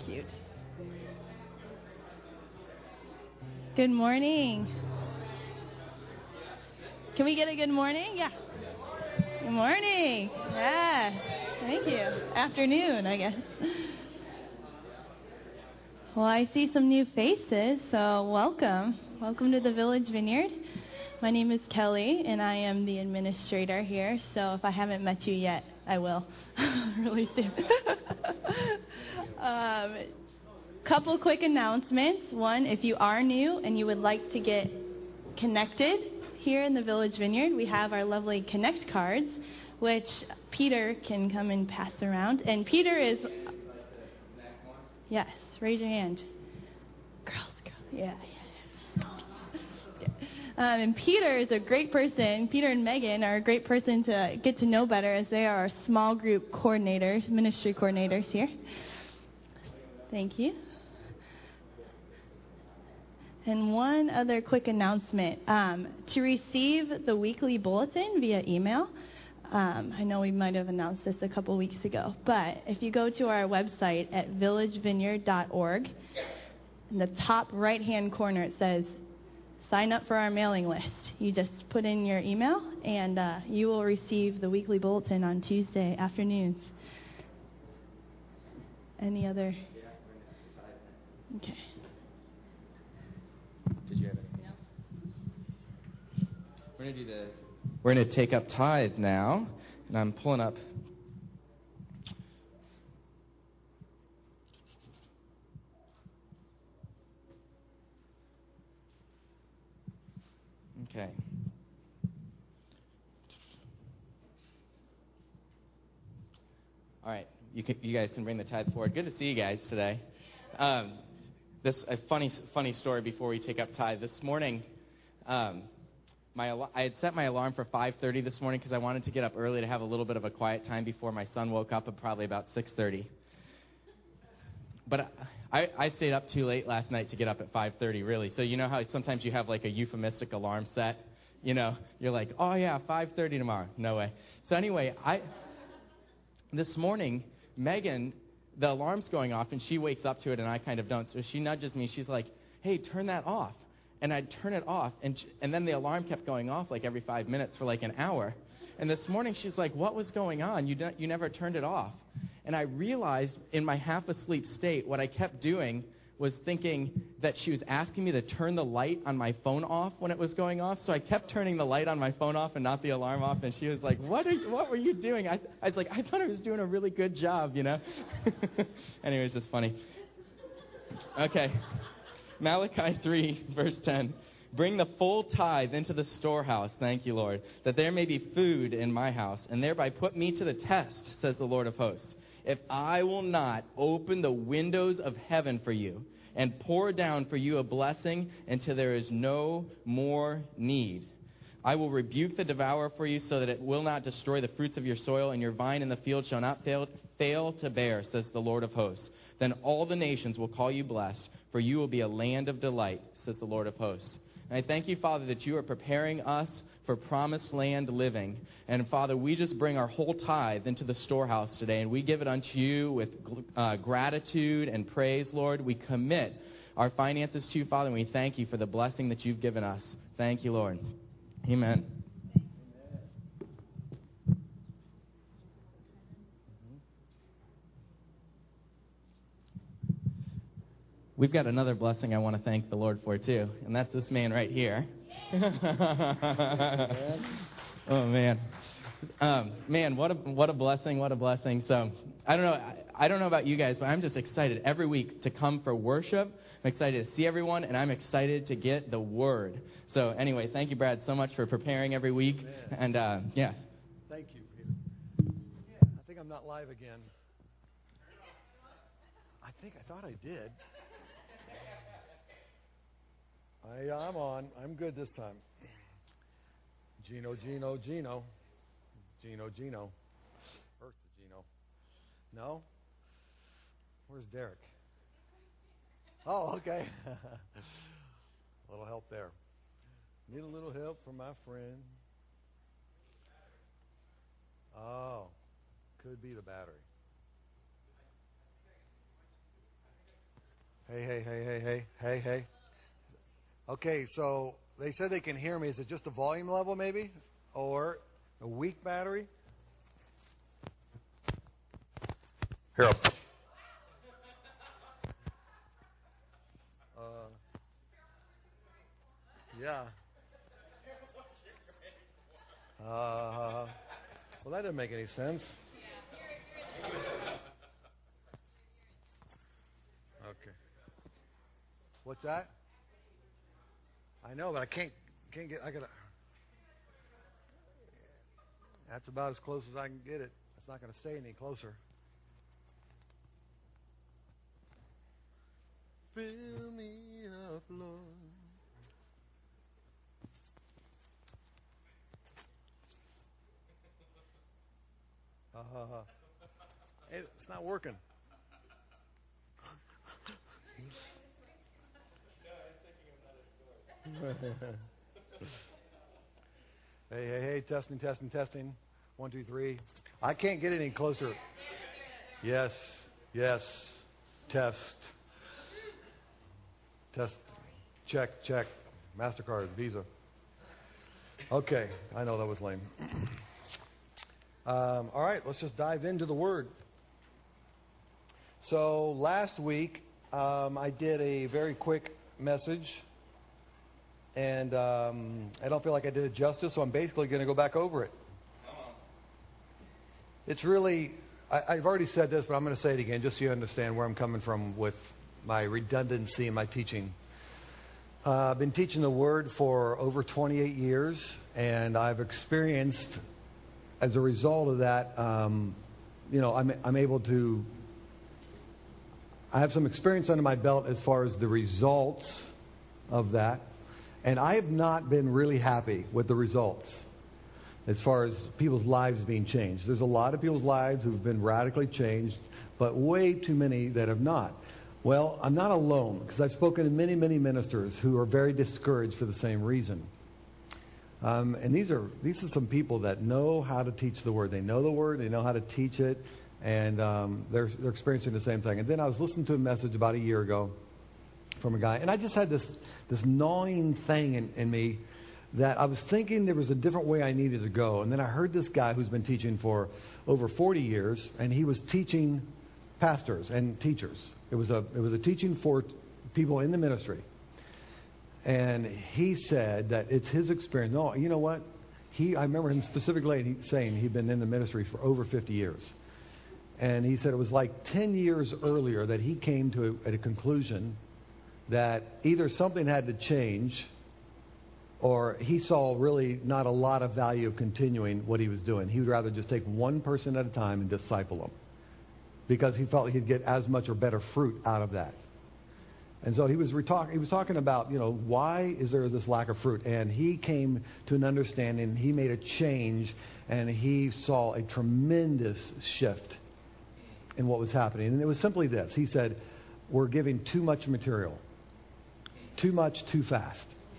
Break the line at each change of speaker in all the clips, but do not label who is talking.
cute. Good morning. Can we get a good morning? Yeah. Good morning. Yeah. Thank you. Afternoon, I guess. Well, I see some new faces, so welcome. Welcome to the Village Vineyard. My name is Kelly, and I am the administrator here, so if I haven't met you yet, I will really soon. Couple quick announcements. One, if you are new and you would like to get connected here in the Village Vineyard, we have our lovely Connect cards, which Peter can come and pass around. And Peter is... Yes, raise your hand. Girls, yeah. And Peter is a great person. Peter and Megan are a great person to get to know better, as they are our small group coordinators, ministry coordinators here. Thank you. And one other quick announcement. To receive the weekly bulletin via email, I know we might have announced this a couple weeks ago, but if you go to our website at villagevineyard.org, in the top right-hand corner it says, sign up for our mailing list. You just put in your email, and you will receive the weekly bulletin on Tuesday afternoons. Any other? Okay.
Did you have anything else? We're going to take up tithe now, and I'm pulling up. Okay. All right. You guys can bring the tithe forward. Good to see you guys today. This a funny story before we take up tithe. This morning, I had set my alarm for 5:30 this morning because I wanted to get up early to have a little bit of a quiet time before my son woke up at probably about 6:30. But I stayed up too late last night to get up at 5:30, really. So you know how sometimes you have like a euphemistic alarm set? You know, you're like, oh yeah, 5:30 tomorrow. No way. So anyway, this morning, Megan, the alarm's going off, and she wakes up to it, and I kind of don't. So she nudges me. She's like, hey, turn that off. And I'd turn it off, and then the alarm kept going off like every 5 minutes for like an hour. And this morning, she's like, what was going on? You never turned it off. And I realized in my half-asleep state, what I kept doing was thinking that she was asking me to turn the light on my phone off when it was going off. So I kept turning the light on my phone off and not the alarm off. And she was like, what were you doing? I was like, I thought I was doing a really good job, you know. Anyway, it's just funny. Okay. Malachi 3, verse 10. Bring the full tithe into the storehouse, thank you, Lord, that there may be food in my house, and thereby put me to the test, says the Lord of hosts. If I will not open the windows of heaven for you and pour down for you a blessing until there is no more need, I will rebuke the devourer for you so that it will not destroy the fruits of your soil, and your vine in the field shall not fail to bear, says the Lord of hosts. Then all the nations will call you blessed, for you will be a land of delight, says the Lord of hosts. And I thank you, Father, that you are preparing us for promised land living. And, Father, we just bring our whole tithe into the storehouse today, and we give it unto you with gratitude and praise, Lord. We commit our finances to you, Father, and we thank you for the blessing that you've given us. Thank you, Lord. Amen. We've got another blessing I want to thank the Lord for, too, and that's this man right here. Oh, man. Man, what a blessing, what a blessing. So, I don't know about you guys, but I'm just excited every week to come for worship. I'm excited to see everyone, and I'm excited to get the Word. So, anyway, thank you, Brad, so much for preparing every week. And, yeah.
Thank you, Peter. Yeah, I think I'm not live again. I thought I did. I'm on. I'm good this time. Gino. Earth to Gino. No? Where's Derek? Oh, okay. A little help there. Need a little help from my friend. Oh, could be the battery. Hey. Okay, so they said they can hear me. Is it just a volume level maybe? Or a weak battery? Here. Yeah. Well, that didn't make any sense. Okay. What's that? I know, but I can't get. I gotta. That's about as close as I can get it. It's not going to stay any closer. Fill me up, Lord. It's not working. Hey, testing. 1, 2, 3. I can't get any closer. Yes. Test. Check. MasterCard, Visa. Okay, I know that was lame. All right, let's just dive into the Word. So last week, I did a very quick message. And I don't feel like I did it justice, so I'm basically going to go back over it. It's really, I've already said this, but I'm going to say it again just so you understand where I'm coming from with my redundancy in my teaching. I've been teaching the Word for over 28 years, and I've experienced, as a result of that, I'm able to, I have some experience under my belt as far as the results of that. And I have not been really happy with the results as far as people's lives being changed. There's a lot of people's lives who've been radically changed, but way too many that have not. Well, I'm not alone, because I've spoken to many, many ministers who are very discouraged for the same reason. And these are some people that know how to teach the Word. They know the Word, they know how to teach it, and they're experiencing the same thing. And then I was listening to a message about a year ago from a guy, and I just had this gnawing thing in me that I was thinking there was a different way I needed to go. And then I heard this guy who's been teaching for over 40 years, and he was teaching pastors and teachers. It was a teaching for people in the ministry. And he said that it's his experience. No, you know what? I remember him specifically saying he'd been in the ministry for over 50 years. And he said it was like 10 years earlier that he came to a conclusion that either something had to change, or he saw really not a lot of value of continuing what he was doing. He would rather just take one person at a time and disciple them, because he felt he'd get as much or better fruit out of that. And so he was talking about, why is there this lack of fruit? And he came to an understanding. He made a change, and he saw a tremendous shift in what was happening. And it was simply this. He said, we're giving too much material. Too much, too fast.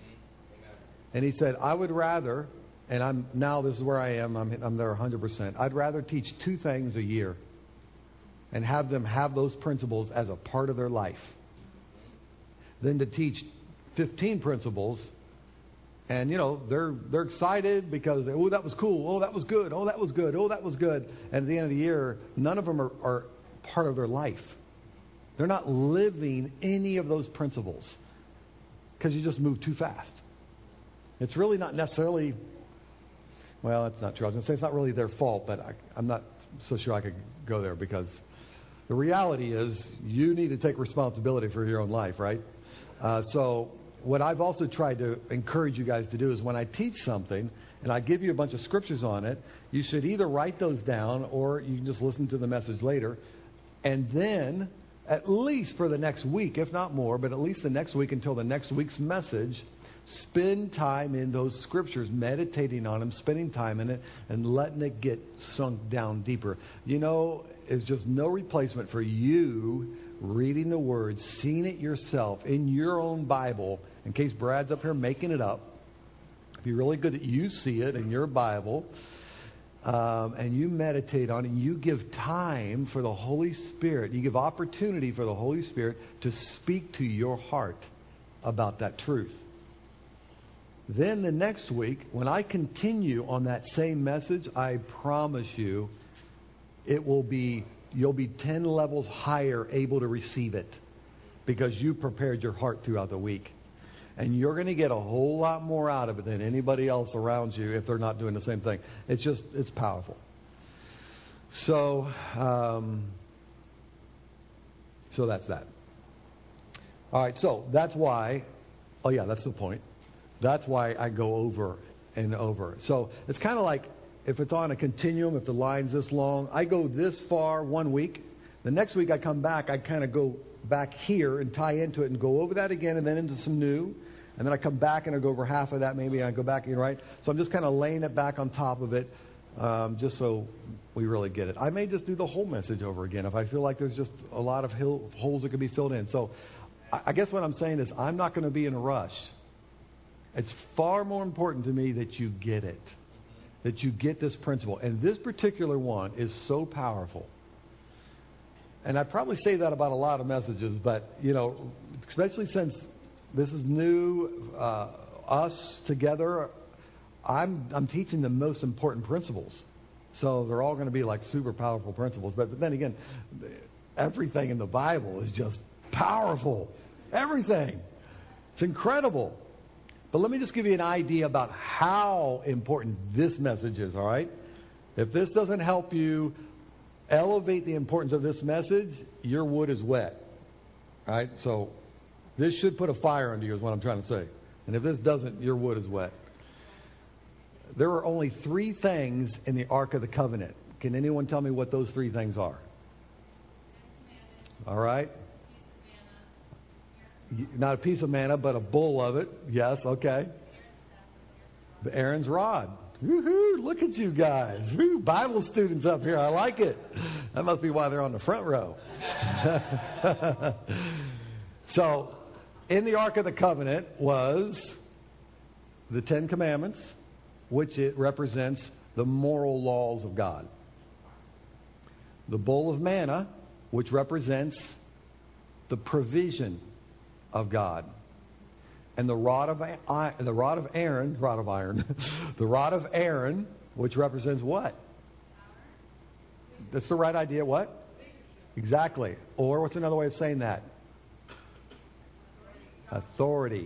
And he said, I would rather, and this is where I am, I'm there 100%. I'd rather teach 2 things a year and have them have those principles as a part of their life than to teach 15 principles. And, they're excited because, oh, that was cool. Oh, that was good. Oh, that was good. Oh, that was good. And at the end of the year, none of them are part of their life. They're not living any of those principles because you just move too fast. It's really not necessarily, well, that's not true. I was going to say it's not really their fault, but I'm not so sure I could go there, because the reality is you need to take responsibility for your own life, right? So what I've also tried to encourage you guys to do is when I teach something and I give you a bunch of scriptures on it, you should either write those down or you can just listen to the message later. And then, at least for the next week, if not more, but at least the next week until the next week's message, spend time in those scriptures, meditating on them, spending time in it, and letting it get sunk down deeper. It's just no replacement for you reading the Word, seeing it yourself in your own Bible, in case Brad's up here making it up. It'd be really good that you see it in your Bible. and you meditate on it, and you give time for the Holy Spirit, you give opportunity for the Holy Spirit to speak to your heart about that truth. Then the next week, when I continue on that same message, I promise you, you'll be 10 levels higher able to receive it because you prepared your heart throughout the week. And you're going to get a whole lot more out of it than anybody else around you if they're not doing the same thing. It's powerful. So that's that. All right, so that's why, that's the point. That's why I go over and over. So it's kind of like if it's on a continuum, if the line's this long, I go this far one week. The next week I come back, I kind of go back here and tie into it and go over that again and then into some new. And then I come back and I go over half of that maybe and I go back again, right? So I'm just kind of laying it back on top of it just so we really get it. I may just do the whole message over again if I feel like there's just a lot of holes that could be filled in. So I guess what I'm saying is I'm not going to be in a rush. It's far more important to me that you get it, that you get this principle. And this particular one is so powerful. And I probably say that about a lot of messages, but, especially since this is new, us together, I'm teaching the most important principles. So they're all going to be like super powerful principles. But then again, everything in the Bible is just powerful. Everything. It's incredible. But let me just give you an idea about how important this message is, all right? If this doesn't help you elevate the importance of this message, your wood is wet. All right? So this should put a fire under you is what I'm trying to say. And if this doesn't, your wood is wet. There are only 3 things in the Ark of the Covenant. Can anyone tell me what those 3 things are? All right? Not a piece of manna, but a bowl of it. Yes, okay. Aaron's rod. Woohoo, look at you guys. Woo, Bible students up here. I like it. That must be why they're on the front row. So, in the Ark of the Covenant was the 10 Commandments, which it represents the moral laws of God. The bowl of manna, which represents the provision of God. And the rod of Aaron, the rod of Aaron, which represents what? That's the right idea. What? Exactly. Or what's another way of saying that? Authority.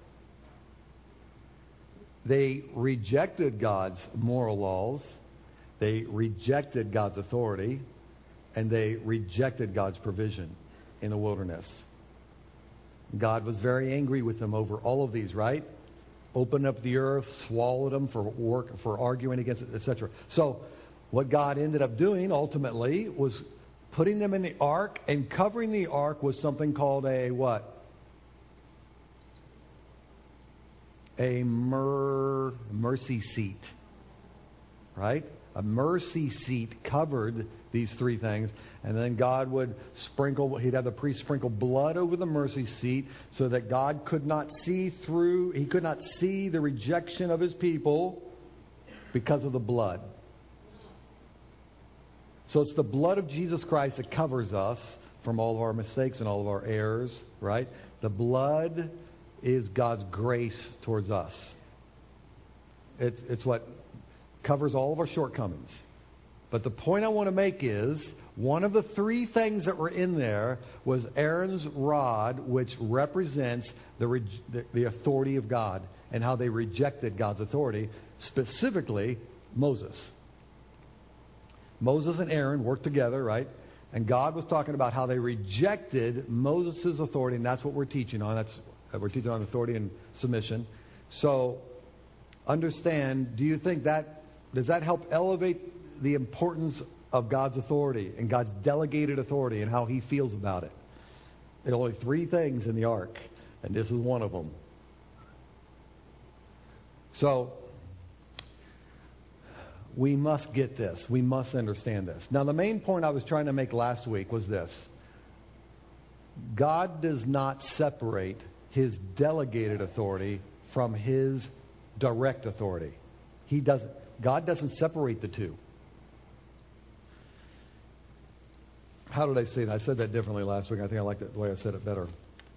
They rejected God's moral laws. They rejected God's authority. And they rejected God's provision in the wilderness. God was very angry with them over all of these, right? Opened up the earth, swallowed them for arguing against it, etc. So what God ended up doing ultimately was putting them in the ark, and covering the ark was something called a what? A mercy seat, right? A mercy seat covered these 3 things. And then God would he'd have the priest sprinkle blood over the mercy seat so that God could not see the rejection of his people because of the blood. So it's the blood of Jesus Christ that covers us from all of our mistakes and all of our errors, right? The blood is God's grace towards us. It's what covers all of our shortcomings. But the point I want to make is, one of the 3 things that were in there was Aaron's rod, which represents the authority of God and how they rejected God's authority, specifically Moses. Moses and Aaron worked together, right? And God was talking about how they rejected Moses' authority, and that's what we're teaching on. We're teaching on authority and submission. So, understand, do you think does that help elevate the importance of God's authority and God's delegated authority and how he feels about it? There are only 3 things in the ark, and this is one of them. So, we must get this. We must understand this. Now, the main point I was trying to make last week was this. God does not separate his delegated authority from his direct authority. He doesn't. God doesn't separate the two. How did I say it? I said that differently last week. I think I liked it the way I said it better.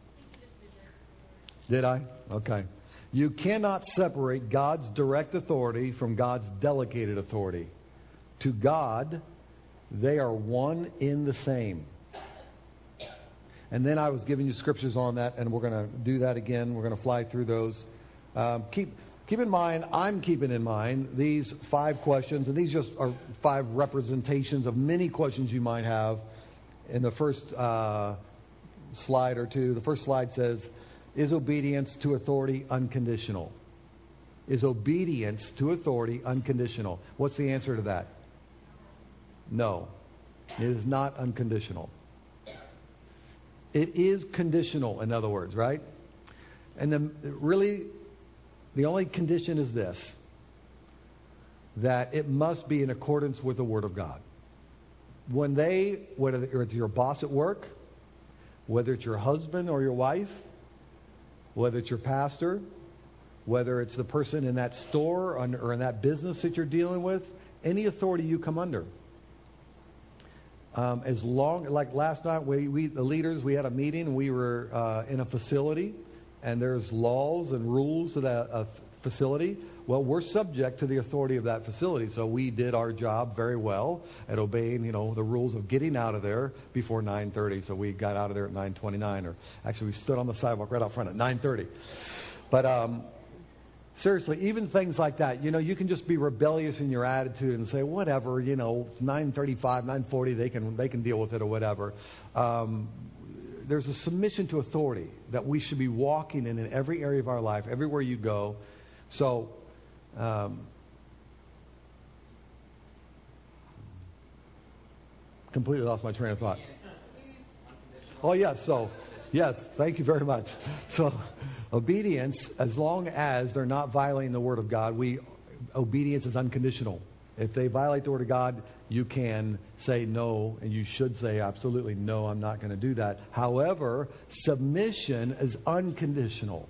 Did I? Okay. You cannot separate God's direct authority from God's delegated authority. To God, they are one in the same. And then I was giving you scriptures on that, and we're going to do that again. We're going to fly through those. Keep in mind, I'm keeping in mind these 5 questions, and these just are 5 representations of many questions you might have. In the first slide or two, the first slide says, is obedience to authority unconditional? Is obedience to authority unconditional? What's the answer to that? No. It is not unconditional. It is conditional, in other words, right? And then really, the only condition is this, that it must be in accordance with the Word of God. Whether it's your boss at work, whether it's your husband or your wife, whether it's your pastor, whether it's the person in that store or in that business that you're dealing with, any authority you come under. As long, like last night, we the leaders, we had a meeting, and we were in a facility, and there's laws and rules to that facility. Well, we're subject to the authority of that facility, so we did our job very well at obeying, the rules of getting out of there before 9:30. So we got out of there at 9:29, or actually we stood on the sidewalk right out front at 9:30. But seriously, even things like that, you can just be rebellious in your attitude and say, whatever, 9:35, 9:40, they can deal with it or whatever. There's a submission to authority that we should be walking in every area of our life, everywhere you go. So, completely lost my train of thought. Oh, yes. So, yes, thank you very much. So, obedience, as long as they're not violating the Word of God, obedience is unconditional. If they violate the Word of God, you can say no, and you should say absolutely no, I'm not going to do that. However, submission is unconditional.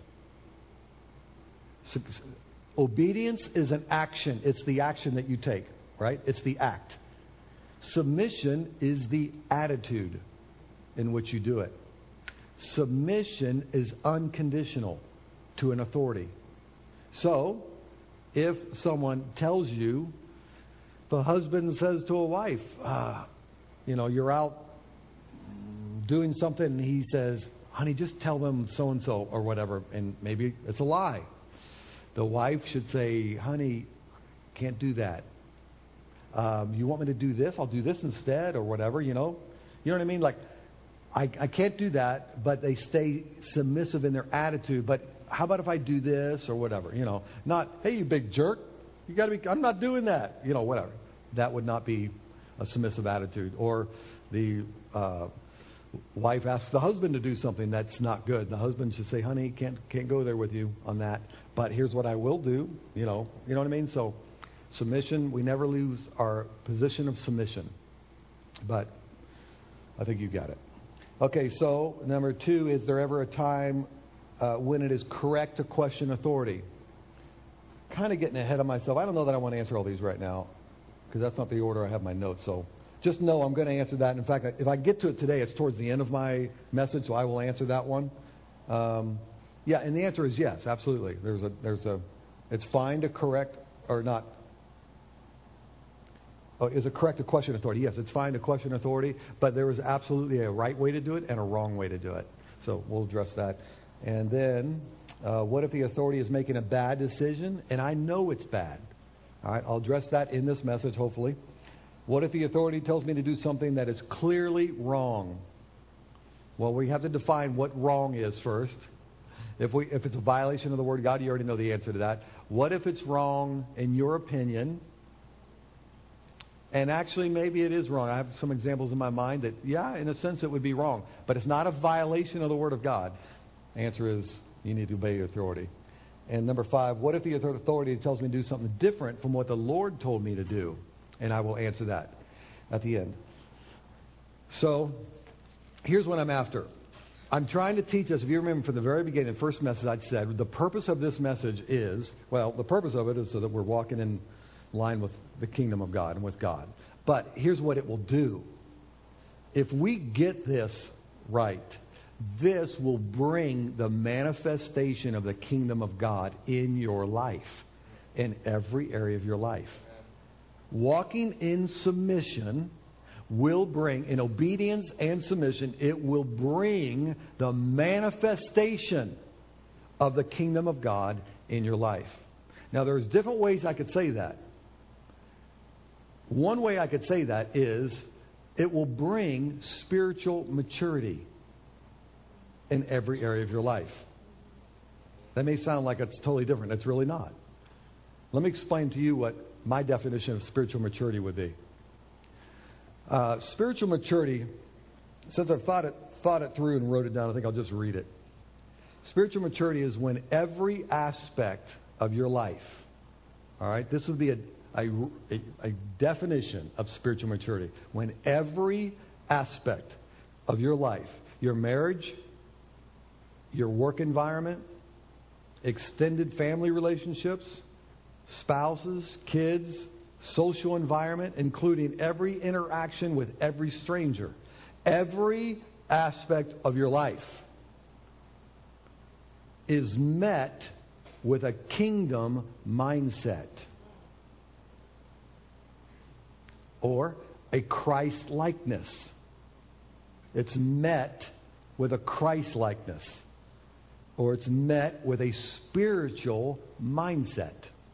Obedience is an action. It's the action that you take, right? It's the act. Submission is the attitude in which you do it. Submission is unconditional to an authority. So, if someone tells you, the husband says to a wife, you're out doing something, and he says, honey, just tell them so-and-so or whatever, and maybe it's a lie. The wife should say, honey, can't do that. You want me to do this? I'll do this instead or whatever, You know what I mean? Like, I can't do that, but they stay submissive in their attitude. But how about if I do this or whatever? Not, hey, you big jerk. You got to be, I'm not doing that. Whatever. That would not be a submissive attitude. Or the wife asks the husband to do something that's not good. The husband should say, honey, can't go there with you on that. But here's what I will do. You know what I mean? So submission, we never lose our position of submission. But I think you got it. Okay, so number 2, is there ever a time when it is correct to question authority? Kind of getting ahead of myself. I don't know that I want to answer all these right now, because that's not the order I have my notes. So just know I'm going to answer that. In fact, if I get to it today, it's towards the end of my message, so I will answer that one. Yeah, and the answer is yes, absolutely. It's fine to correct or not. Oh, is it correct to question authority? Yes, it's fine to question authority, but there is absolutely a right way to do it and a wrong way to do it. So we'll address that. And then, what if the authority is making a bad decision and I know it's bad? All right, I'll address that in this message, hopefully. What if the authority tells me to do something that is clearly wrong? Well, we have to define what wrong is first. If it's a violation of the Word of God, you already know the answer to that. What if it's wrong in your opinion? And actually, maybe it is wrong. I have some examples in my mind that, yeah, in a sense, it would be wrong. But it's not a violation of the Word of God. The answer is, you need to obey your authority. And number 5, what if the authority tells me to do something different from what the Lord told me to do? And I will answer that at the end. So, here's what I'm after. I'm trying to teach us, if you remember from the very beginning, the first message I said, the purpose of this message is, the purpose of it is so that we're walking in line with the kingdom of God and with God. But here's what it will do. If we get this right, this will bring the manifestation of the kingdom of God in your life, in every area of your life. Walking in submission will bring, in obedience and submission, it will bring the manifestation of the kingdom of God in your life. Now, there's different ways I could say that. One way I could say that is it will bring spiritual maturity in every area of your life. That may sound like it's totally different. It's really not. Let me explain to you what my definition of spiritual maturity would be. Spiritual maturity, since I've thought it through and wrote it down, I think I'll just read it. Spiritual maturity is when every aspect of your life, all right, this would be a definition of spiritual maturity. When every aspect of your life, your marriage, your work environment, extended family relationships, spouses, kids, social environment, including every interaction with every stranger, every aspect of your life is met with a kingdom mindset or a Christ-likeness. It's met with a Christ-likeness, or it's met with a spiritual mindset.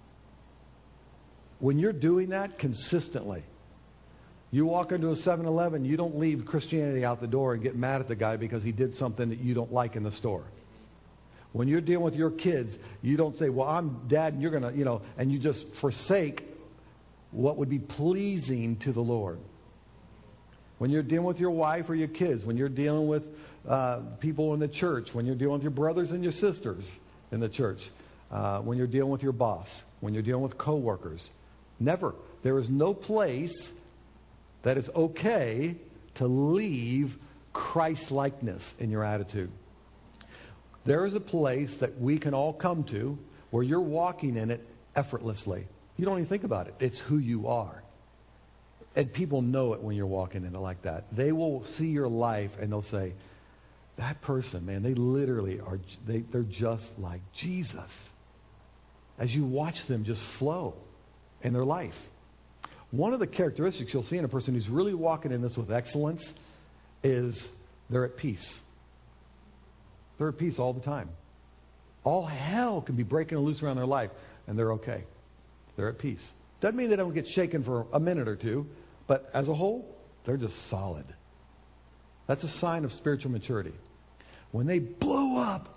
When you're doing that consistently, you walk into a 7-Eleven, you don't leave Christianity out the door and get mad at the guy because he did something that you don't like in the store. When you're dealing with your kids, you don't say, well, I'm dad and you're going to, and you just forsake what would be pleasing to the Lord. When you're dealing with your wife or your kids, when you're dealing with people in the church, when you're dealing with your brothers and your sisters in the church, when you're dealing with your boss, when you're dealing with coworkers, never. There is no place that it's okay to leave Christ-likeness in your attitude. There is a place that we can all come to where you're walking in it effortlessly. You don't even think about it. It's who you are. And people know it when you're walking in it like that. They will see your life and they'll say, that person, man, they literally are, they're just like Jesus. As you watch them just flow in their life. One of the characteristics you'll see in a person who's really walking in this with excellence is they're at peace. They're at peace all the time. All hell can be breaking loose around their life, and they're okay. They're at peace. Doesn't mean they don't get shaken for a minute or two, but as a whole, they're just solid. That's a sign of spiritual maturity. When they blow up,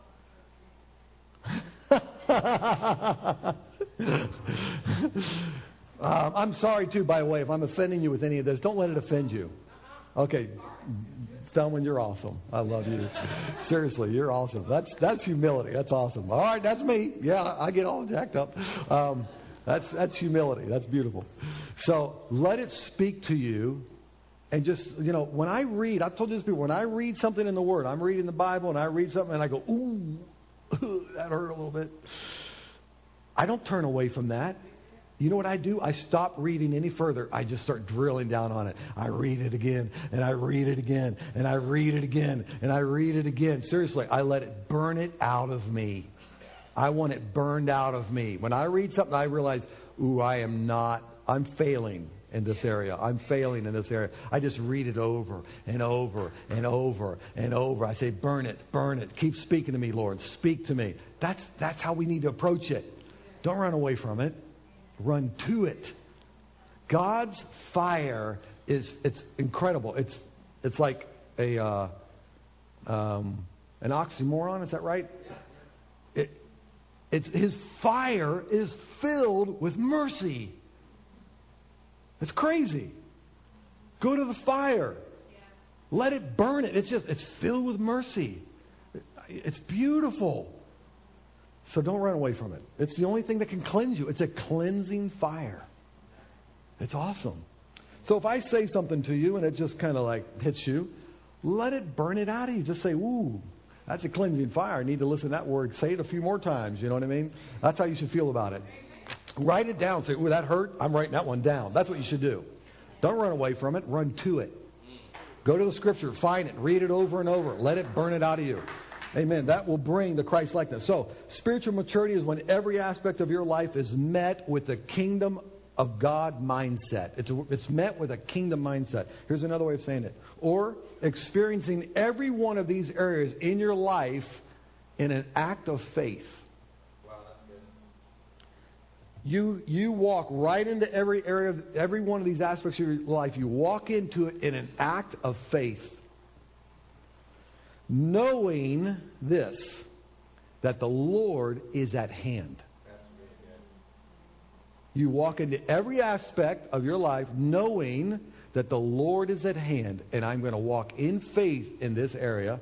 I'm sorry too, by the way, if I'm offending you with any of this. Don't let it offend you. Okay, Thelma, you're awesome. I love you. Seriously, you're awesome. That's humility. That's awesome. All right, that's me. Yeah, I get all jacked up. That's humility. That's beautiful. So let it speak to you. And just, when I read, I've told you this before, when I read something in the Word, I'm reading the Bible and I read something and I go, ooh, that hurt a little bit. I don't turn away from that. You know what I do? I stop reading any further. I just start drilling down on it. I read it again, and I read it again, and I read it again, and I read it again. Seriously, I let it burn it out of me. I want it burned out of me. When I read something, I realize, ooh, I'm failing in this area. I'm failing in this area. I just read it over and over and over and over. I say, burn it, burn it. Keep speaking to me, Lord. Speak to me. That's how we need to approach it. Don't run away from it. Run to it. God's fire it's incredible. It's like an oxymoron. Is that right? His fire is filled with mercy. It's crazy. Go to the fire. Let it burn it. It's filled with mercy. It's beautiful. So don't run away from it. It's the only thing that can cleanse you. It's a cleansing fire. It's awesome. So if I say something to you and it just kind of like hits you, let it burn it out of you. Just say, ooh, that's a cleansing fire. I need to listen to that word. Say it a few more times. You know what I mean? That's how you should feel about it. Write it down. Say, ooh, that hurt. I'm writing that one down. That's what you should do. Don't run away from it. Run to it. Go to the Scripture. Find it. Read it over and over. Let it burn it out of you. Amen. That will bring the Christ-likeness. So, spiritual maturity is when every aspect of your life is met with the kingdom of God mindset. It's met with a kingdom mindset. Here's another way of saying it. Or experiencing every one of these areas in your life in an act of faith.
Wow, that's
good. You walk right into every area of every one of these aspects of your life. You walk into it in an act of faith. Knowing this, that the Lord is at hand. You walk into every aspect of your life knowing that the Lord is at hand, and I'm going to walk in faith in this area,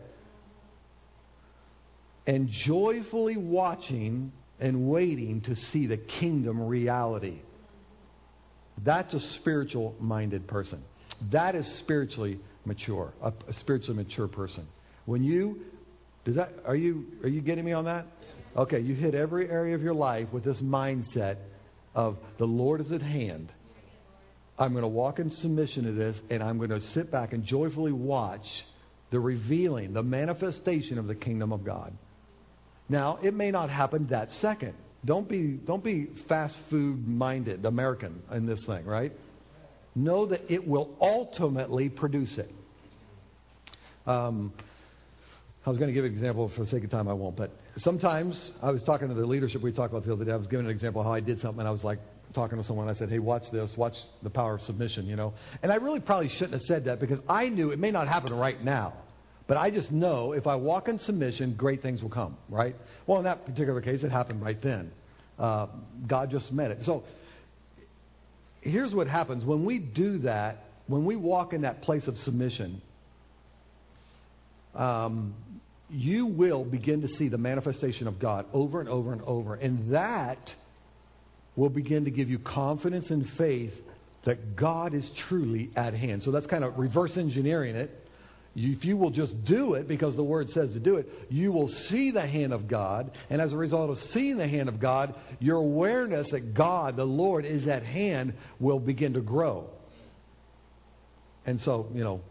and joyfully watching and waiting to see the kingdom reality. That's a spiritual minded person. That is spiritually mature, a spiritually mature person. When you, are you getting me on that? Okay, you hit every area of your life with this mindset of the Lord is at hand. I'm going to walk in submission to this, and I'm going to sit back and joyfully watch the revealing, the manifestation of the kingdom of God. Now, it may not happen that second. Don't be fast food minded American in this thing, right? Know that it will ultimately produce it. I was going to give an example. For the sake of time, I won't. But sometimes, I was talking to the leadership we talked about the other day. I was giving an example of how I did something, and I was like talking to someone. I said, hey, watch this. Watch the power of submission, you know. And I really probably shouldn't have said that because I knew it may not happen right now. But I just know if I walk in submission, great things will come, right? Well, in that particular case, it happened right then. God just met it. So here's what happens. When we do that, when we walk in that place of submission, you will begin to see the manifestation of God over and over and over. And that will begin to give you confidence and faith that God is truly at hand. So that's kind of reverse engineering it. If you will just do it because the Word says to do it, you will see the hand of God. And as a result of seeing the hand of God, your awareness that God, the Lord, is at hand will begin to grow. And so, you know,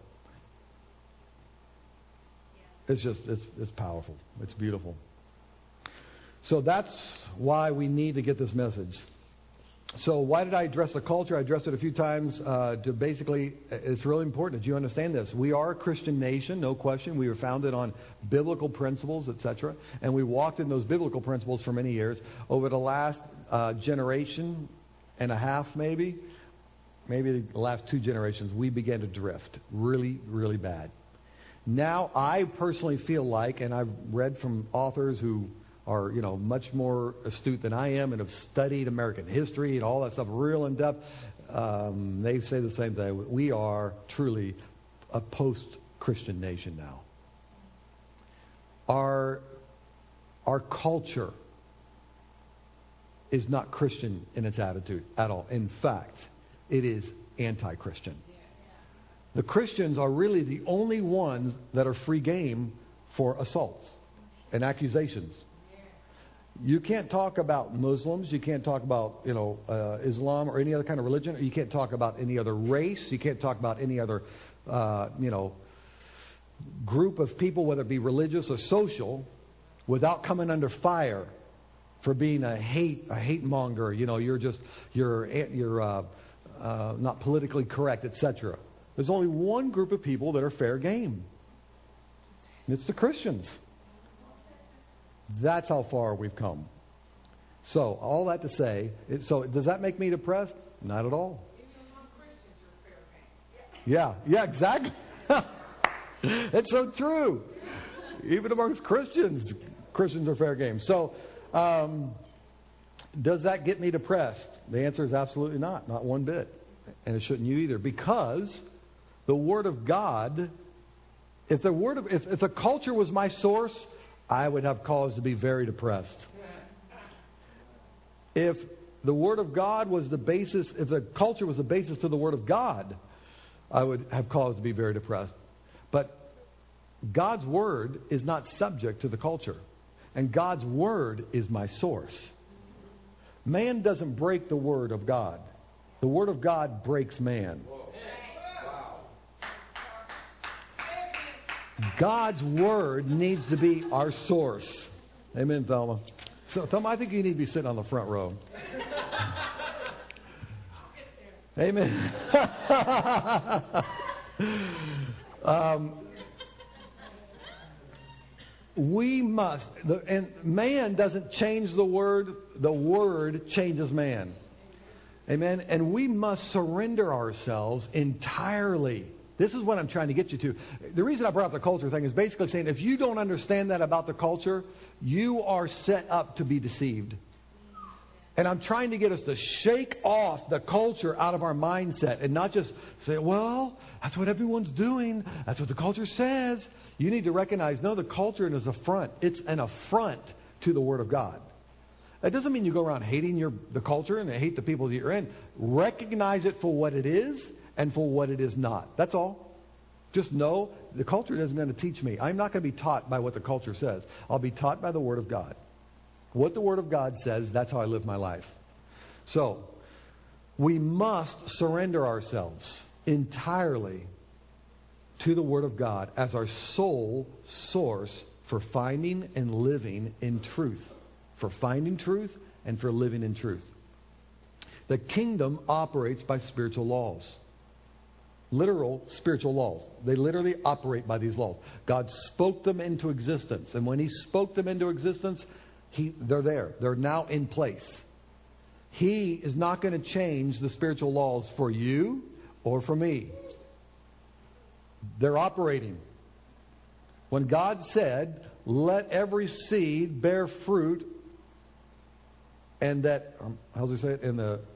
it's powerful. It's beautiful. So that's why we need to get this message. So why did I address the culture? I addressed it a few times to basically, it's really important that you understand this. We are a Christian nation, no question. We were founded on biblical principles, etc. And we walked in those biblical principles for many years. Over the last generation and a half, maybe the last 2 generations, we began to drift really, really bad. Now I personally feel like, and I've read from authors who are, you know, much more astute than I am and have studied American history and all that stuff real in depth. They say the same thing. We are truly a post-Christian nation now. Our culture is not Christian in its attitude at all. In fact, it is anti-Christian. The Christians are really the only ones that are free game for assaults and accusations. You can't talk about Muslims. You can't talk about, you know, Islam or any other kind of religion. You can't talk about any other race. You can't talk about any other, you know, group of people, whether it be religious or social, without coming under fire for being a hate monger. You know, you're not politically correct, etc. There's only one group of people that are fair game. And it's the Christians. That's how far we've come. So, all that to say, so does that make me depressed? Not at all.
Even among Christians, you're fair game.
Yeah, exactly. It's so true. Even amongst Christians are fair game. So, does that get me depressed? The answer is absolutely not one bit. And it shouldn't you either, because the Word of God, if the culture was my source, I would have cause to be very depressed. If the Word of God was the basis, if the culture was the basis to the Word of God, I would have cause to be very depressed. But God's Word is not subject to the culture. And God's Word is my source. Man doesn't break the Word of God. The Word of God breaks man. God's Word needs to be our source. Amen, Thelma. So, Thelma, I think you need to be sitting on the front row. Amen. We must, and man doesn't change the Word changes man. Amen. And we must surrender ourselves entirely. This is what I'm trying to get you to. The reason I brought up the culture thing is basically saying if you don't understand that about the culture, you are set up to be deceived. And I'm trying to get us to shake off the culture out of our mindset and not just say, well, that's what everyone's doing. That's what the culture says. You need to recognize, no, the culture is an affront. It's an affront to the Word of God. That doesn't mean you go around hating the culture and hate the people that you're in. Recognize it for what it is and for what it is not. That's all. Just know the culture isn't going to teach me. I'm not going to be taught by what the culture says. I'll be taught by the Word of God. What the Word of God says, that's how I live my life. So, we must surrender ourselves entirely to the Word of God as our sole source for finding and living in truth. For finding truth and for living in truth. The kingdom operates by spiritual laws. Literal spiritual laws. They literally operate by these laws. God spoke them into existence. And when He spoke them into existence, they're there. They're now in place. He is not going to change the spiritual laws for you or for me. They're operating. When God said, let every seed bear fruit, and that, how does He say it? In the,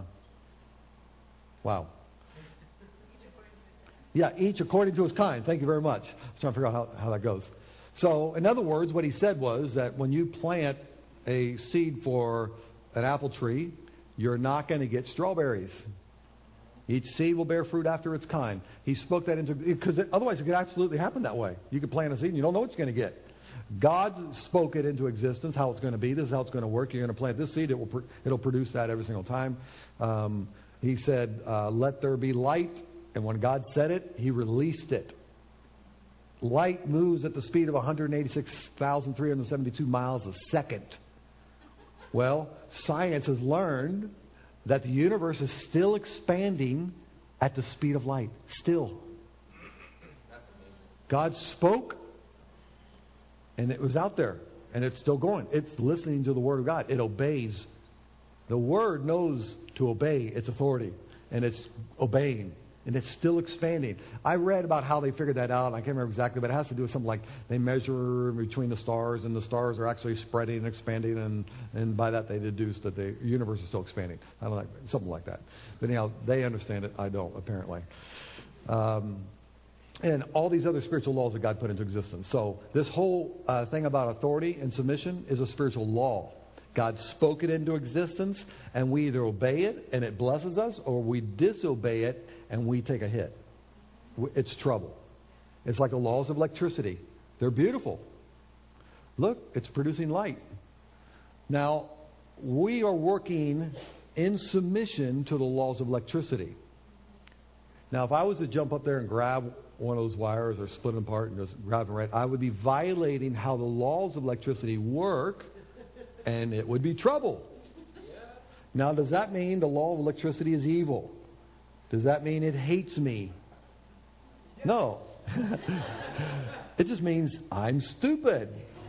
each according to his kind. Thank you very much. I was trying to figure out how that goes. So, in other words, what He said was that when you plant a seed for an apple tree, you're not going to get strawberries. Each seed will bear fruit after its kind. He spoke that into, because otherwise it could absolutely happen that way. You could plant a seed and you don't know what you're going to get. God spoke it into existence, how it's going to be. This is how it's going to work. You're going to plant this seed. It'll produce that every single time. He said, let there be light. And when God said it, He released it. Light moves at the speed of 186,372 miles a second. Well, science has learned that the universe is still expanding at the speed of light. Still. God spoke, and it was out there, and it's still going. It's listening to the Word of God. It obeys. The Word knows to obey its authority, and it's obeying. And it's still expanding. I read about how they figured that out. I can't remember exactly, but it has to do with something like they measure between the stars, and the stars are actually spreading and expanding, and by that they deduce that the universe is still expanding. I don't know, something like that. But anyhow, they understand it. I don't, apparently. And all these other spiritual laws that God put into existence. So this whole thing about authority and submission is a spiritual law. God spoke it into existence, and we either obey it and it blesses us, or we disobey it and we take a hit. It's trouble. It's like the laws of electricity. They're beautiful. Look, it's producing light. Now, we are working in submission to the laws of electricity. Now, if I was to jump up there and grab one of those wires or split them apart and just grab them right, I would be violating how the laws of electricity work, and it would be trouble. Now, does that mean the law of electricity is evil? Does that mean it hates me? No. It just means I'm stupid.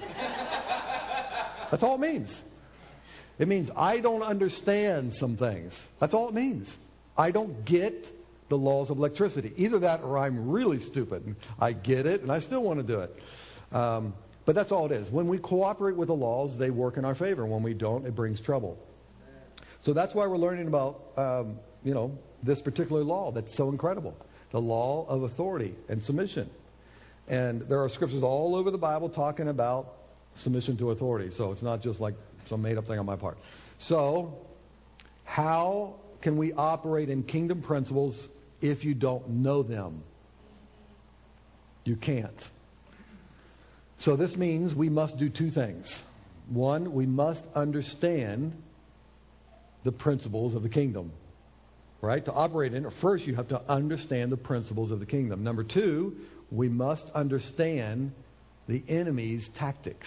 That's all it means. It means I don't understand some things. That's all it means. I don't get the laws of electricity. Either that or I'm really stupid. I get it and I still want to do it. But that's all it is. When we cooperate with the laws, they work in our favor. When we don't, it brings trouble. So that's why we're learning about, this particular law that's so incredible. The law of authority and submission. And there are scriptures all over the Bible talking about submission to authority. So it's not just like some made-up thing on my part. So, how can we operate in kingdom principles if you don't know them? You can't. So this means we must do two things. One, we must understand the principles of the kingdom. Right? To operate in it, first you have to understand the principles of the kingdom. Number two, we must understand the enemy's tactics.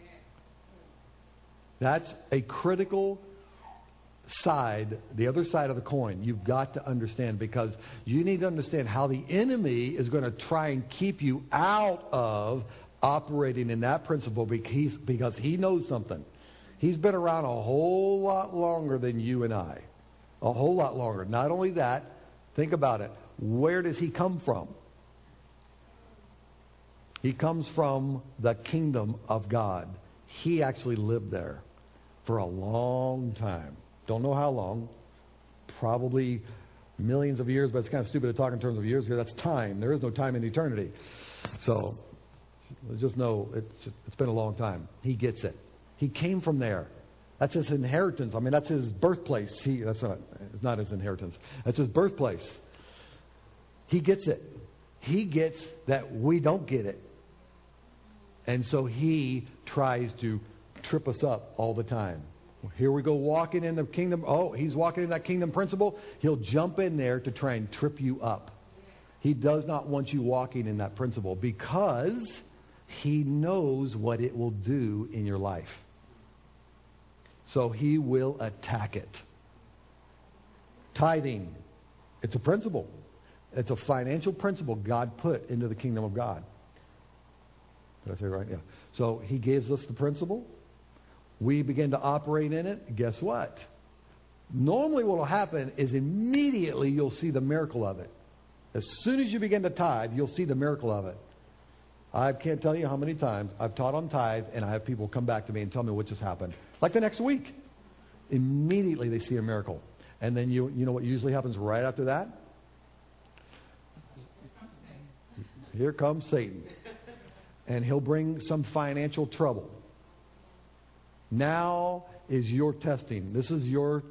That's a critical side, the other side of the coin. You've got to understand, because you need to understand how the enemy is going to try and keep you out of operating in that principle, because he knows something. He's been around a whole lot longer than you and I. A whole lot longer. Not only that, think about it. Where does he come from? He comes from the kingdom of God. He actually lived there for a long time. Don't know how long. Probably millions of years, but it's kind of stupid to talk in terms of years here. That's time. There is no time in eternity. So just know it's been a long time. He gets it. He came from there. That's his inheritance. I mean, that's his birthplace. It's not his inheritance. That's his birthplace. He gets it. He gets that we don't get it. And so he tries to trip us up all the time. Here we go walking in the kingdom. Oh, he's walking in that kingdom principle. He'll jump in there to try and trip you up. He does not want you walking in that principle, because he knows what it will do in your life. So he will attack it. Tithing. It's a principle. It's a financial principle God put into the kingdom of God. Did I say it right? Yeah. So he gives us the principle. We begin to operate in it. Guess what? Normally what will happen is immediately you'll see the miracle of it. As soon as you begin to tithe, you'll see the miracle of it. I can't tell you how many times I've taught on tithe, and I have people come back to me and tell me what just happened. Like the next week. Immediately they see a miracle. And then you know what usually happens right after that? Here comes Satan. And he'll bring some financial trouble. Now is your testing. This is your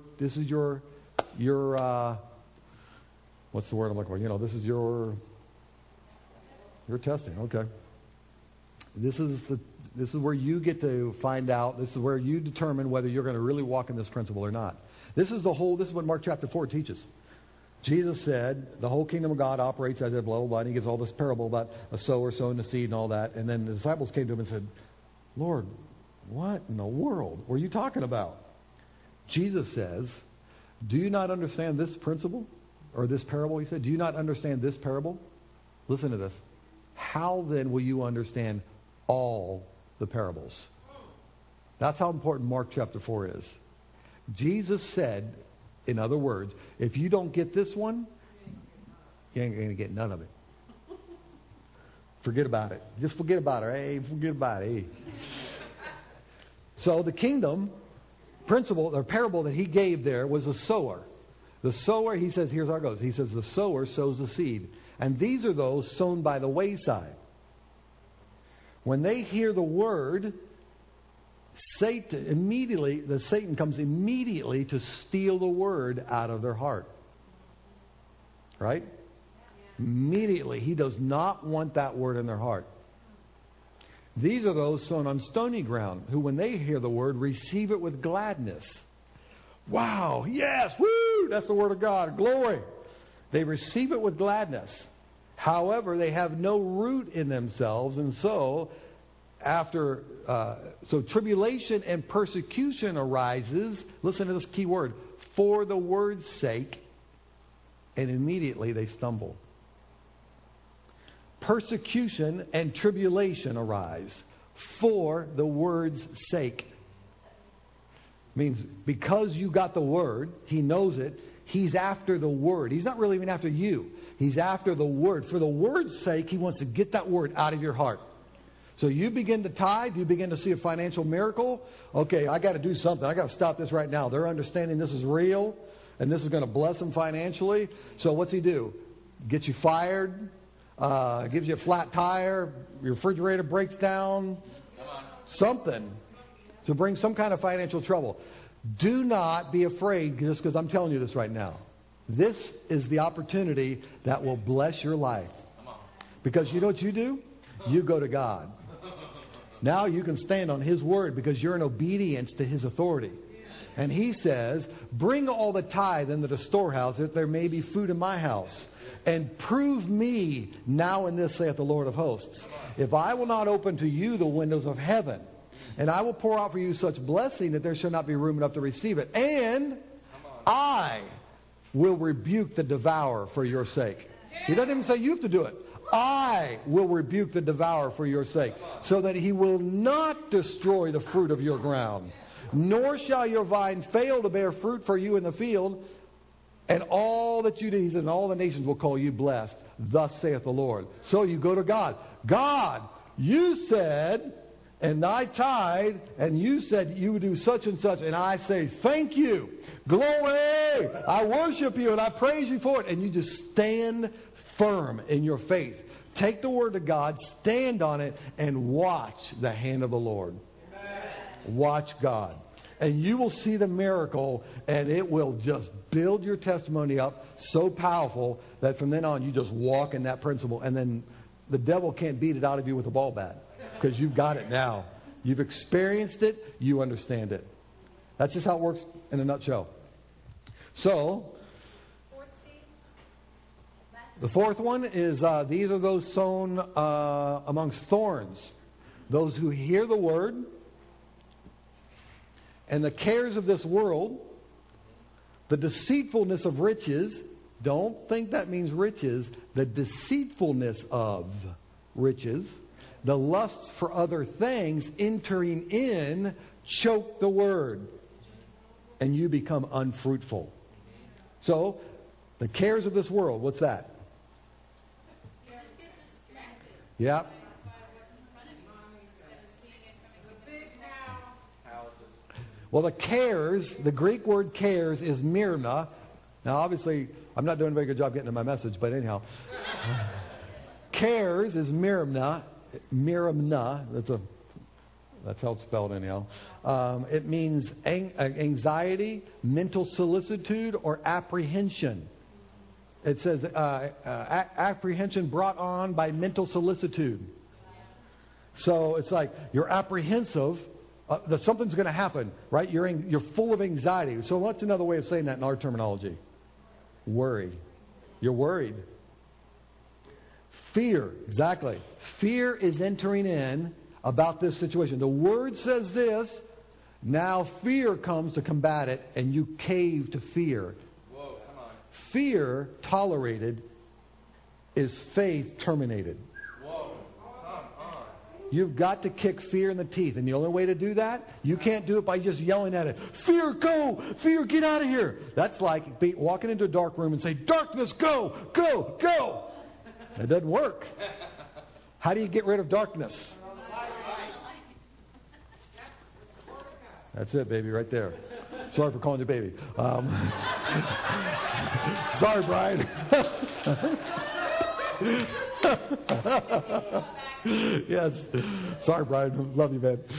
what's the word I'm looking for? This is your testing. Okay. This is where you get to find out. This is where you determine whether you're going to really walk in this principle or not. This is what Mark chapter 4 teaches. Jesus said the whole kingdom of God operates as a blah, blah, blah. And he gives all this parable about a sower sowing the seed and all that. And then the disciples came to him and said, Lord, what in the world were you talking about? Jesus says, do you not understand this principle? Or this parable, he said. Do you not understand this parable? Listen to this. How then will you understand all the parables? That's how important Mark chapter 4 is. Jesus said, in other words, if you don't get this one, you ain't going to get none of it. Forget about it. Just forget about it. Hey, forget about it. Hey. So the kingdom principle, or parable that he gave there was a sower. The sower, he says, here's how it goes. He says, the sower sows the seed. And these are those sown by the wayside. When they hear the word, Satan comes immediately to steal the word out of their heart. Right? Immediately. He does not want that word in their heart. These are those sown on stony ground, who when they hear the word, receive it with gladness. Wow, yes, woo, that's the word of God, glory. They receive it with gladness. However, they have no root in themselves, and so tribulation and persecution arises, listen to this key word, for the word's sake, and immediately they stumble. Persecution and tribulation arise for the word's sake. Means because you got the word, he knows it, he's after the word. He's not really even after you. He's after the word. For the word's sake, he wants to get that word out of your heart. So you begin to tithe, you begin to see a financial miracle. Okay, I got to do something. I got to stop this right now. They're understanding this is real and this is going to bless them financially. So what's he do? Get you fired, gives you a flat tire, your refrigerator breaks down, something to bring some kind of financial trouble. Do not be afraid, just because I'm telling you this right now. This is the opportunity that will bless your life. Because you know what you do? You go to God. Now you can stand on His word because you're in obedience to His authority. And he says, bring all the tithe into the storehouse, that there may be food in my house. And prove me now in this, saith the Lord of hosts. If I will not open to you the windows of heaven, and I will pour out for you such blessing that there shall not be room enough to receive it. And I will rebuke the devourer for your sake. He doesn't even say you have to do it. I will rebuke the devourer for your sake, so that he will not destroy the fruit of your ground. Nor shall your vine fail to bear fruit for you in the field. And all that you do, and all the nations will call you blessed. Thus saith the Lord. So you go to God. God, you said, and I tithe, and you said you would do such and such. And I say, thank you. Glory. I worship you and I praise you for it. And you just stand firm in your faith. Take the word of God, stand on it, and watch the hand of the Lord. Amen. Watch God. And you will see the miracle, and it will just build your testimony up so powerful that from then on you just walk in that principle. And then the devil can't beat it out of you with a ball bat, because you've got it now. You've experienced it. You understand it. That's just how it works in a nutshell. So, the fourth one is these are those sown amongst thorns. Those who hear the word, and the cares of this world, the deceitfulness of riches. Don't think that means riches. The deceitfulness of riches, the lusts for other things entering in, choke the word, and you become unfruitful. So, the cares of this world, what's that? Yeah. Well, the cares, the Greek word cares is myrna. Now, obviously, I'm not doing a very good job getting to my message, but anyhow. Cares is myrna. Myrna. That's how it's spelled anyhow. It means anxiety, mental solicitude, or apprehension. It says apprehension brought on by mental solicitude. So it's like you're apprehensive that something's going to happen, right? You're full of anxiety. So what's another way of saying that in our terminology? Worry. You're worried. Fear. Exactly. Fear is entering in about this situation. The Word says this. Now fear comes to combat it, and you cave to fear.
Whoa, come on.
Fear tolerated is faith terminated.
Whoa, come on.
You've got to kick fear in the teeth. And the only way to do that, you can't do it by just yelling at it. Fear, go! Fear, get out of here! That's like walking into a dark room and say, darkness, go! Go! Go! It doesn't work. How do you get rid of darkness? That's it, baby, right there. Sorry for calling you baby. Sorry, Brian. Yes. Sorry, Brian. Love you, man.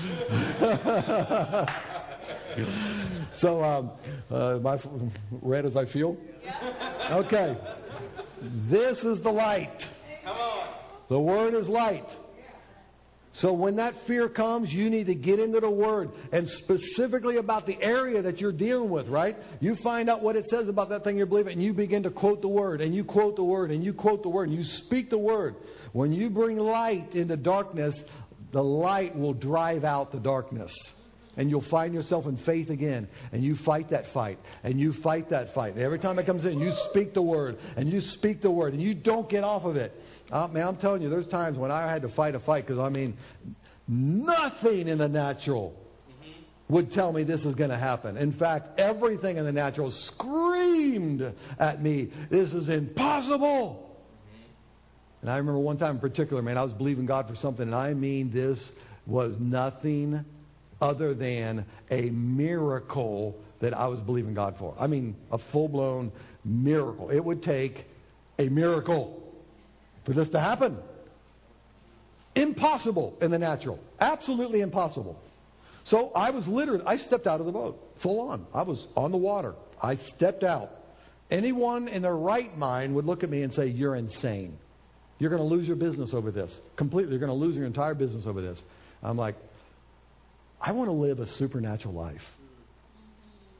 So, am I red as I feel? Okay. This is the light.
Come on.
The Word is light. So when that fear comes, you need to get into the Word, and specifically about the area that you're dealing with, right? You find out what it says about that thing you're believing, and you begin to quote the Word, and you quote the Word, and you quote the Word, and you speak the Word. When you bring light into darkness, the light will drive out the darkness. And you'll find yourself in faith again. And you fight that fight. And you fight that fight. And every time it comes in, you speak the Word. And you speak the Word. And you don't get off of it. Man, I'm telling you, there's times when I had to fight a fight. Because, nothing in the natural would tell me this is going to happen. In fact, everything in the natural screamed at me, this is impossible. And I remember one time in particular, man, I was believing God for something. And this was nothing other than a miracle that I was believing God for. A full-blown miracle. It would take a miracle for this to happen. Impossible in the natural. Absolutely impossible. So I stepped out of the boat. Full on. I was on the water. I stepped out. Anyone in their right mind would look at me and say, you're insane. You're going to lose your business over this. Completely. You're going to lose your entire business over this. I'm like, I want to live a supernatural life.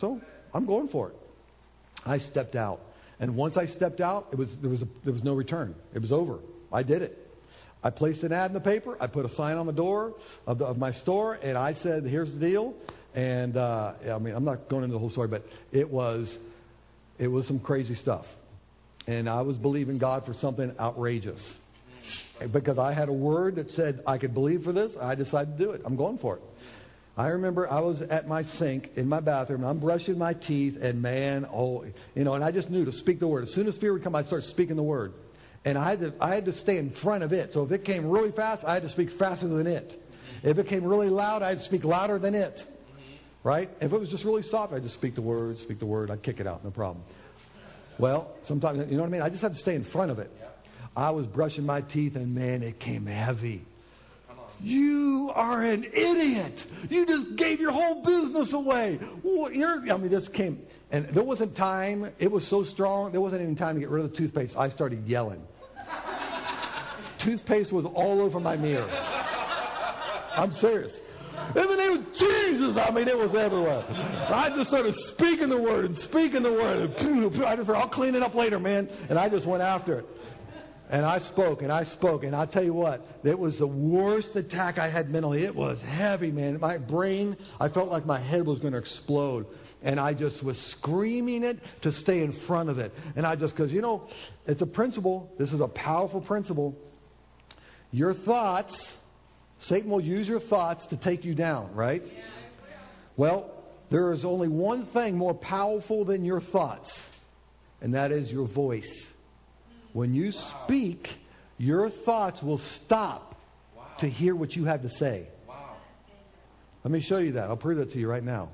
So I'm going for it. I stepped out. And once I stepped out, there was no return. It was over. I did it. I placed an ad in the paper. I put a sign on the door of my store, and I said, here's the deal. And, I'm not going into the whole story, but it was some crazy stuff. And I was believing God for something outrageous. Because I had a word that said I could believe for this, I decided to do it. I'm going for it. I remember I was at my sink in my bathroom. I'm brushing my teeth, and and I just knew to speak the word. As soon as fear would come, I'd start speaking the word. And I had to stay in front of it. So if it came really fast, I had to speak faster than it. If it came really loud, I had to speak louder than it. Right? If it was just really soft, I'd just speak the word. I'd kick it out, no problem. Well, sometimes, you know what I mean? I just had to stay in front of it. I was brushing my teeth, and man, it came heavy. You are an idiot. You just gave your whole business away. This came, and there wasn't time. It was so strong, there wasn't even time to get rid of the toothpaste. I started yelling. Toothpaste was all over my mirror. I'm serious. In the name of Jesus, it was everywhere. I just started speaking the word. I just said, I'll clean it up later, man. And I just went after it. And I spoke. And I'll tell you what, it was the worst attack I had mentally. It was heavy, man. My brain, I felt like my head was going to explode. And I just was screaming it to stay in front of it. And because, it's a principle. This is a powerful principle. Your thoughts, Satan will use your thoughts to take you down, right? Yeah, well, there is only one thing more powerful than your thoughts, and that is your voice. When you speak, your thoughts will stop to hear what you have to say. Let me show you that. I'll prove that to you right now.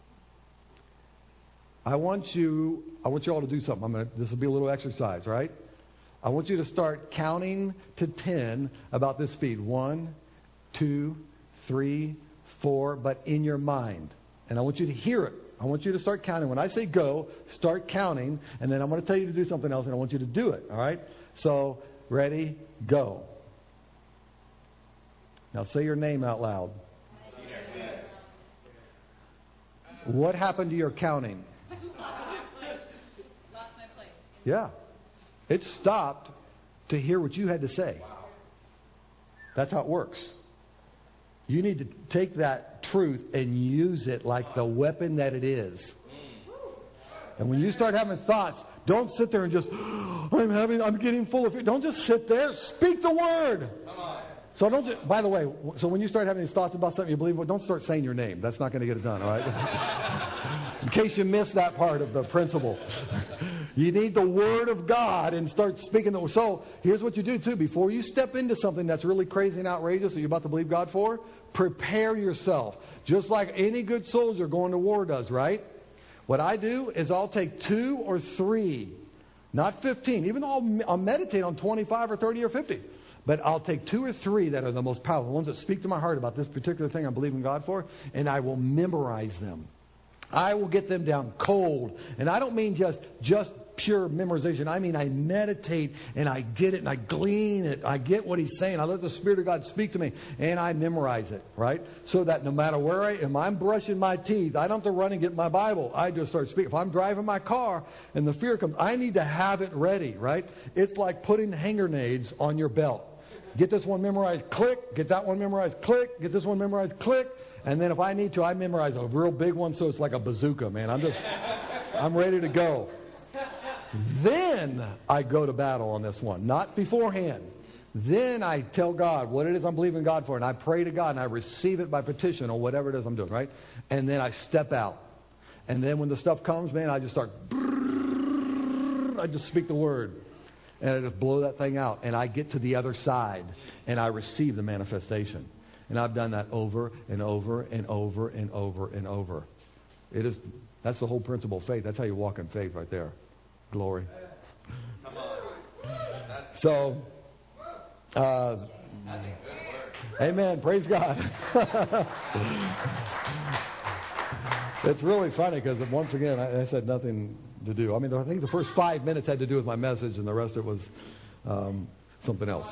I want you all to do something. This will be a little exercise, right? I want you to start counting to 10 about this speed. 1, 2, 3, 4, but in your mind. And I want you to hear it. I want you to start counting. When I say go, start counting, and then I'm going to tell you to do something else, and I want you to do it. All right? So, ready, go. Now say your name out loud. What happened to your counting?
Lost my place.
Yeah. It stopped to hear what you had to say. That's how it works. You need to take that truth and use it like the weapon that it is. And when you start having thoughts, don't sit there and just, I'm getting full of it. Don't just sit there. Speak the word. So by the way, so when you start having these thoughts about something you believe, don't start saying your name. That's not going to get it done, all right? In case you missed that part of the principle. You need the Word of God and start speaking the Word. So here's what you do too. Before you step into something that's really crazy and outrageous that you're about to believe God for, prepare yourself. Just like any good soldier going to war does, right? What I do is I'll take 2 or 3, not 15. Even though I'll meditate on 25 or 30 or 50. But I'll take 2 or 3 that are the most powerful, ones that speak to my heart about this particular thing I'm believing God for, and I will memorize them. I will get them down cold. And I don't mean just pure memorization. I mean I meditate and I get it and I glean it. I get what he's saying. I let the Spirit of God speak to me and I memorize it, right? So that no matter where I am, I'm brushing my teeth. I don't have to run and get my Bible. I just start speaking. If I'm driving my car and the fear comes, I need to have it ready, right? It's like putting hand grenades on your belt. Get this one memorized, click. Get that one memorized, click. Get this one memorized, click. And then if I need to, I memorize a real big one so it's like a bazooka, man. I'm ready to go. Then I go to battle on this one, not beforehand. Then I tell God what it is I'm believing God for, and I pray to God, and I receive it by petition or whatever it is I'm doing, right? And then I step out. And then when the stuff comes, man, I just start, I just speak the word. And I just blow that thing out, and I get to the other side, and I receive the manifestation. And I've done that over and over and over and over and over. That's the whole principle of faith. That's how you walk in faith right there. Glory. So, amen. Praise God. It's really funny because once again, I said nothing to do. I mean, I think the first 5 minutes had to do with my message, and the rest of it was something else.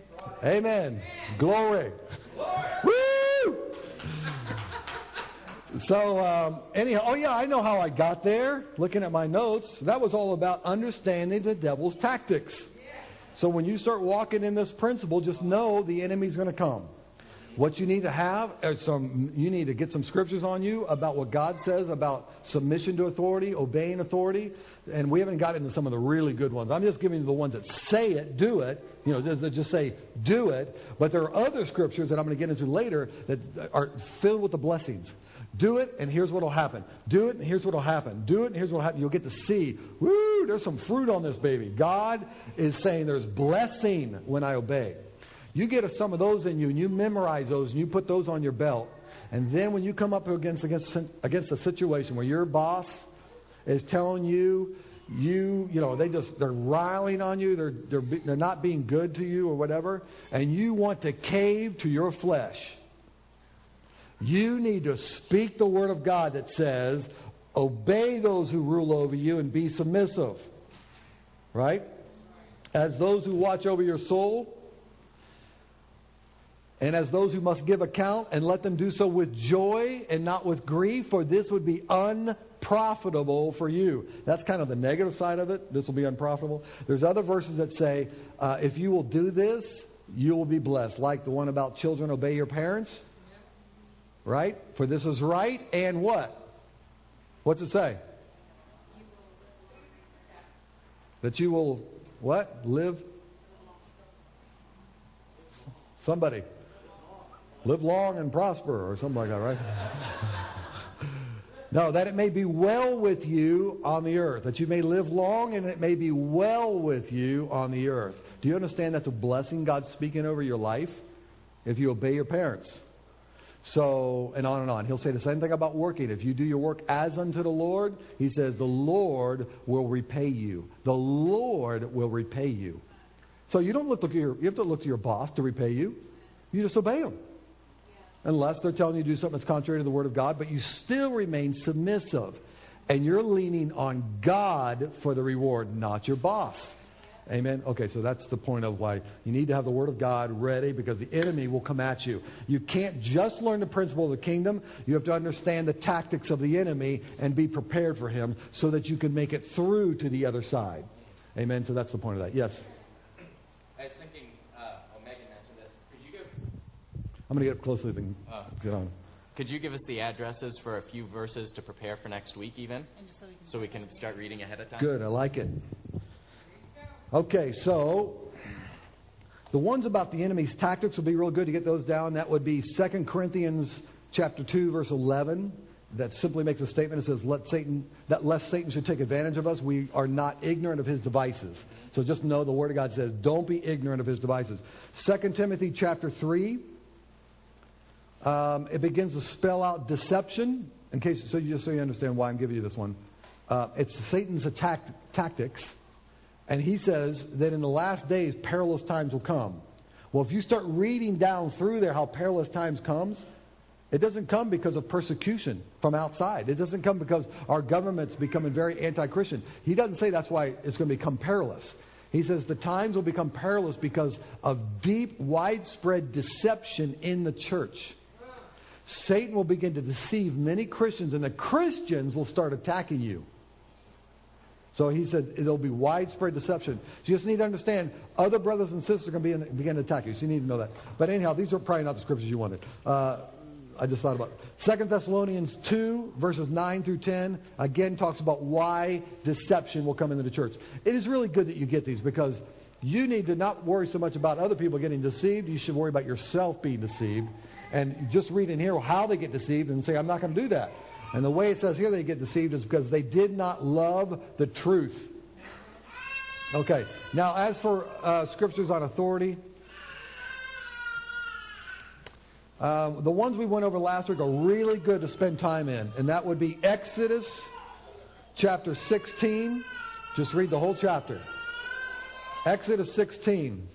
Amen. Glory. Woo! So, anyhow, oh yeah, I know how I got there. Looking at my notes, that was all about understanding the devil's tactics. So when you start walking in this principle, just know the enemy's going to come. What you need to have you need to get some scriptures on you about what God says about submission to authority, obeying authority. And we haven't got into some of the really good ones. I'm just giving you the ones that say it, do it. You know, that just say, do it. But there are other scriptures that I'm going to get into later that are filled with the blessings. Do it, and here's what will happen. Do it, and here's what will happen. Do it, and here's what will happen. You'll get to see, woo, there's some fruit on this baby. God is saying there's blessing when I obey. You get some of those in you, and you memorize those, and you put those on your belt. And then when you come up against a situation where your boss is telling you, they're riling on you, they're not being good to you or whatever, and you want to cave to your flesh, you need to speak the word of God that says, obey those who rule over you and be submissive. Right? As those who watch over your soul, and as those who must give account, and let them do so with joy and not with grief, for this would be unprofitable for you. That's kind of the negative side of it. This will be unprofitable. There's other verses that say, if you will do this, you will be blessed. Like the one about children, obey your parents. Right? For this is right, and what? What's it say? That you will, what? Live? Somebody. Live long and prosper, or something like that, right? No, that it may be well with you on the earth. That you may live long and it may be well with you on the earth. Do you understand that's a blessing God's speaking over your life? If you obey your parents. So, and on and on. He'll say the same thing about working. If you do your work as unto the Lord, he says, the Lord will repay you. The Lord will repay you. So you don't you have to look to your boss to repay you. You just obey them. Unless they're telling you to do something that's contrary to the Word of God, but you still remain submissive. And you're leaning on God for the reward, not your boss. Amen? Okay, so that's the point of why you need to have the Word of God ready, because the enemy will come at you. You can't just learn the principle of the kingdom. You have to understand the tactics of the enemy and be prepared for him so that you can make it through to the other side. Amen? So that's the point of that. Yes?
I was thinking, Megan mentioned this. Could you give...
I'm going to get up closely and get on.
Could you give us the addresses for a few verses to prepare for next week even? So we can start reading ahead of time?
Good, I like it. Okay, so the ones about the enemy's tactics will be real good to get those down. That would be 2 Corinthians chapter 2, verse 11. That simply makes a statement. It says, lest Satan should take advantage of us, we are not ignorant of his devices. So just know the Word of God says, don't be ignorant of his devices. 2 Timothy chapter 3. It begins to spell out deception. So you understand why I'm giving you this one. It's Satan's tactics. And he says that in the last days, perilous times will come. Well, if you start reading down through there how perilous times comes, it doesn't come because of persecution from outside. It doesn't come because our government's becoming very anti-Christian. He doesn't say that's why it's going to become perilous. He says the times will become perilous because of deep, widespread deception in the church. Satan will begin to deceive many Christians, and the Christians will start attacking you. So he said there'll be widespread deception. You just need to understand other brothers and sisters are going to begin to attack you. So you need to know that. But anyhow, these are probably not the scriptures you wanted. I just thought about it. 2 Thessalonians 2, verses 9 through 10, again talks about why deception will come into the church. It is really good that you get these, because you need to not worry so much about other people getting deceived. You should worry about yourself being deceived. And just read in here how they get deceived and say, I'm not going to do that. And the way it says here they get deceived is because they did not love the truth. Okay. Now, as for scriptures on authority, the ones we went over last week are really good to spend time in. And that would be Exodus chapter 16. Just read the whole chapter. Exodus 16.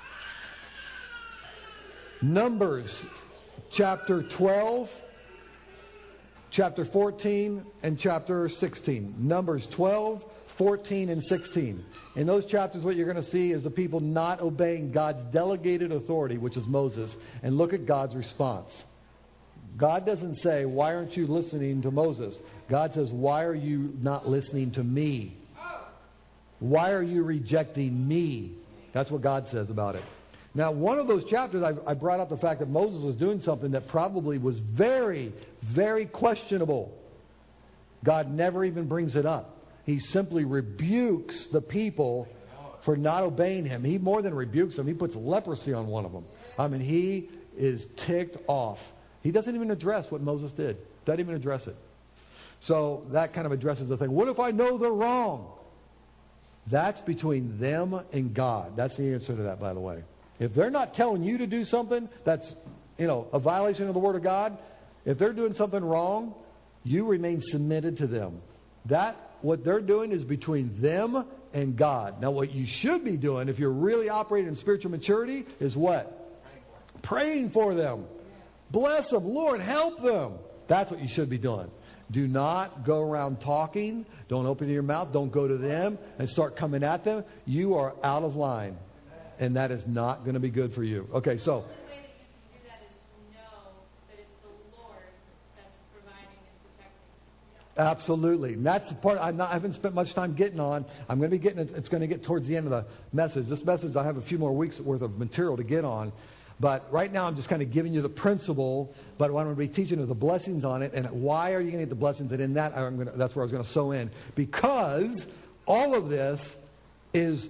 Numbers chapter 12. Chapter 14 and chapter 16. Numbers 12, 14, and 16. In those chapters, what you're going to see is the people not obeying God's delegated authority, which is Moses. And look at God's response. God doesn't say, why aren't you listening to Moses? God says, why are you not listening to me? Why are you rejecting me? That's what God says about it. Now, one of those chapters, I brought up the fact that Moses was doing something that probably was very, very questionable. God never even brings it up. He simply rebukes the people for not obeying him. He more than rebukes them. He puts leprosy on one of them. I mean, he is ticked off. He doesn't even address what Moses did. Doesn't even address it. So that kind of addresses the thing. What if I know they're wrong? That's between them and God. That's the answer to that, by the way. If they're not telling you to do something that's, a violation of the Word of God, if they're doing something wrong, you remain submitted to them. What they're doing is between them and God. Now, what you should be doing, if you're really operating in spiritual maturity, is what? Praying for them. Bless them. Lord, help them. That's what you should be doing. Do not go around talking. Don't open your mouth. Don't go to them and start coming at them. You are out of line. And that is not going to be good for you. Okay, so.
The way that you can do that is to know that it's the Lord that's providing and protecting.
Absolutely. And that's the part I haven't spent much time getting on. I'm going to be getting it. It's going to get towards the end of the message. This message, I have a few more weeks worth of material to get on. But right now I'm just kind of giving you the principle. But what I'm going to be teaching is the blessings on it. And why are you going to get the blessings? And in that, that's where I was going to sew in. Because all of this is...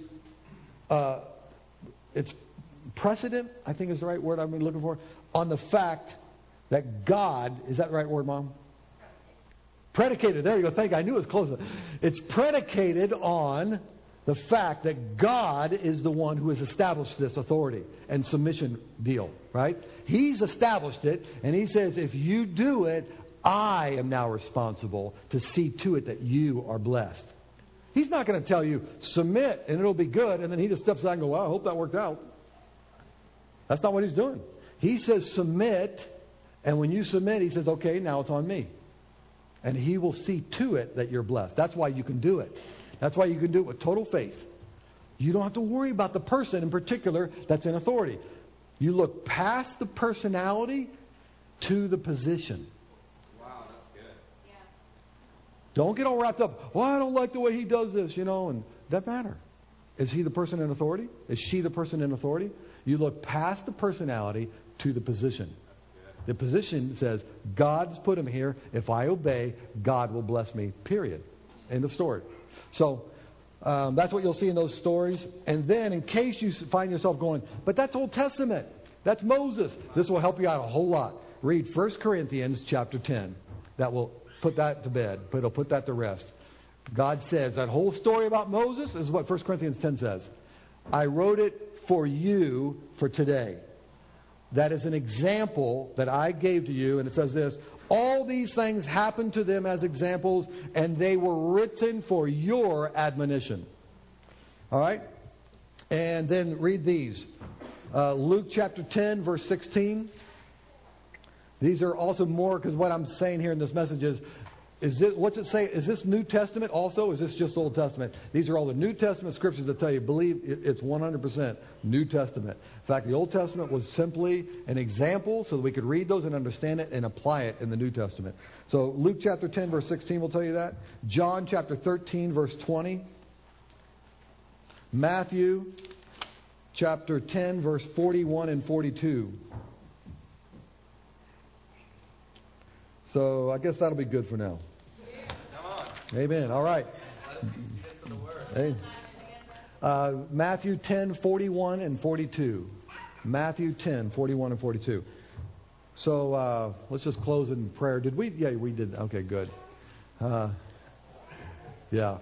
it's precedent, I think is the right word I'm looking for, on the fact that God, is that the right word, Mom? Predicated. There you go. Thank you. I knew it was close. It's predicated on the fact that God is the one who has established this authority and submission deal, right? He's established it, and he says, if you do it, I am now responsible to see to it that you are blessed. He's not going to tell you, submit, and it'll be good, and then he just steps out and goes, well, I hope that worked out. That's not what he's doing. He says, submit, and when you submit, he says, okay, now it's on me. And he will see to it that you're blessed. That's why you can do it. That's why you can do it with total faith. You don't have to worry about the person in particular that's in authority. You look past the personality to the position. Don't get all wrapped up. Well, I don't like the way he does this, and it doesn't matter. Is he the person in authority? Is she the person in authority? You look past the personality to the position. The position says, God's put him here. If I obey, God will bless me, period. End of story. So that's what you'll see in those stories. And then in case you find yourself going, but that's Old Testament. That's Moses. This will help you out a whole lot. Read 1 Corinthians chapter 10. That will put that to bed, but it'll put that to rest. God says, that whole story about Moses is what 1 Corinthians 10 says. I wrote it for you for today. That is an example that I gave to you, and it says this, all these things happened to them as examples, and they were written for your admonition. All right? And then read these. Luke chapter 10, verse 16. These are also more, because what I'm saying here in this message is this, what's it say? Is this New Testament also? Or is this just Old Testament? These are all the New Testament scriptures that tell you, believe it's 100% New Testament. In fact, the Old Testament was simply an example so that we could read those and understand it and apply it in the New Testament. So Luke chapter 10, verse 16 will tell you that. John chapter 13, verse 20. Matthew chapter 10, verse 41 and 42. So I guess that'll be good for now. Amen. All right. Hey. Matthew 10, 41 and 42. Matthew 10, 41 and 42. So let's just close in prayer. Did we? Yeah, we did. Okay, good. Yeah.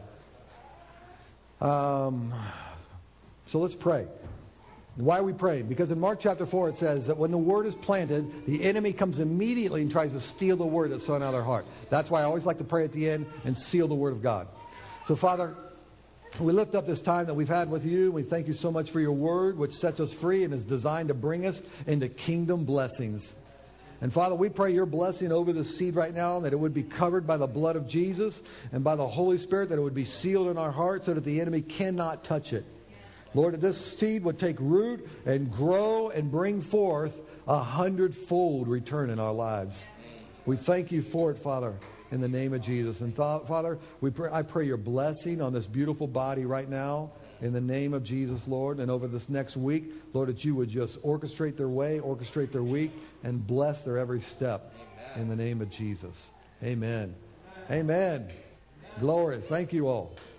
So let's pray. Why are we praying? Because in Mark chapter 4 it says that when the word is planted, the enemy comes immediately and tries to steal the word that's sown out of their heart. That's why I always like to pray at the end and seal the word of God. So Father, we lift up this time that we've had with you. We thank you so much for your word, which sets us free and is designed to bring us into kingdom blessings. And Father, we pray your blessing over this seed right now, that it would be covered by the blood of Jesus and by the Holy Spirit, that it would be sealed in our hearts so that the enemy cannot touch it. Lord, that this seed would take root and grow and bring forth 100-fold return in our lives. We thank you for it, Father, in the name of Jesus. And Father, I pray your blessing on this beautiful body right now in the name of Jesus, Lord. And over this next week, Lord, that you would just orchestrate their way, orchestrate their week, and bless their every step in the name of Jesus. Amen. Amen. Glory. Thank you all.